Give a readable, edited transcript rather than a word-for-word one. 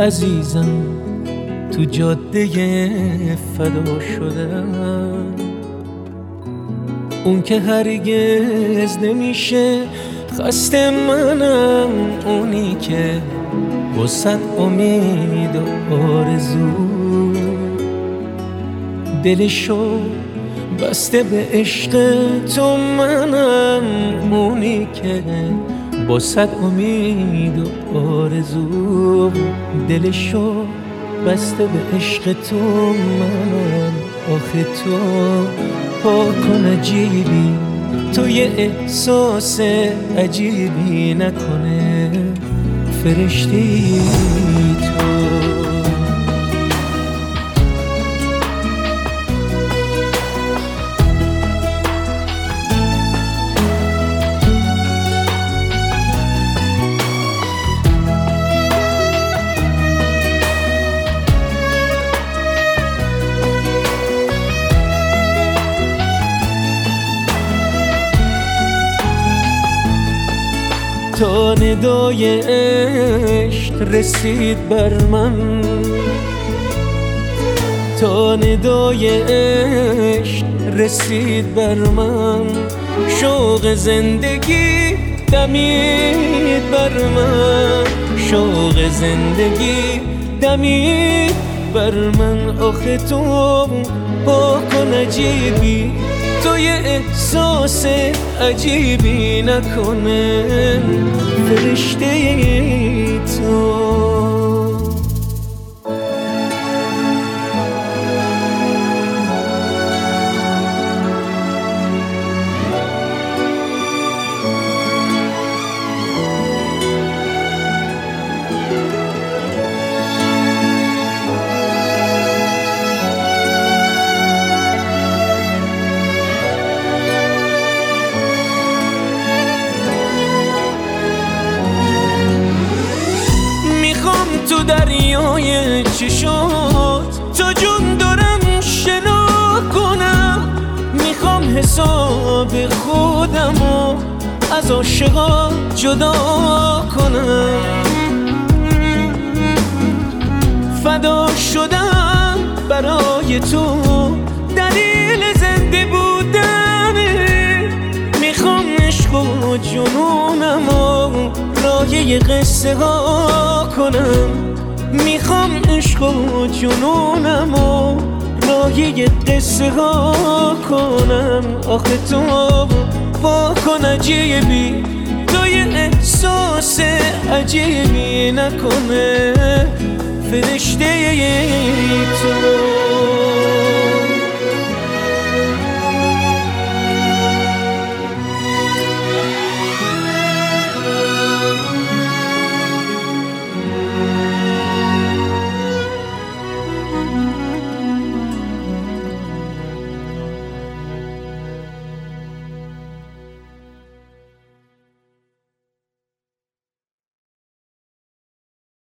عزیزم تو جاده فدا شدن، اون که هرگز نمیشه خسته منم، اونی که با صد امید و آرزو دلشو بسته به عشق تو منم، اونی که با صد امید و آرزو دلشو بسته به عشق تو منم. آخه تو پاکن عجیبی، تو یه احساس عجیبی نکنه فرشتی تو. تا ندای عشق رسید بر من، تا ندای عشق رسید بر من، شوق زندگی دمید بر من، شوق زندگی دمید بر من. آخه تو پاکن عجیبی، تو یه احساس عجیبی نکنه فرشته تو. تو دریای چشات تا جون دارم شنا کنم، میخوام حساب خودمو از عاشقا جدا کنم. فدا شدم برای تو، دلیل زنده بودنه، میخوام عشق و جنونمو راهی قصه ها کنم، میخوام عشق و جنونمو راهی قصه ها کنم. آخه تو پاکن عجیبی، تو یه احساس عجیبی نکنه فرشته تو.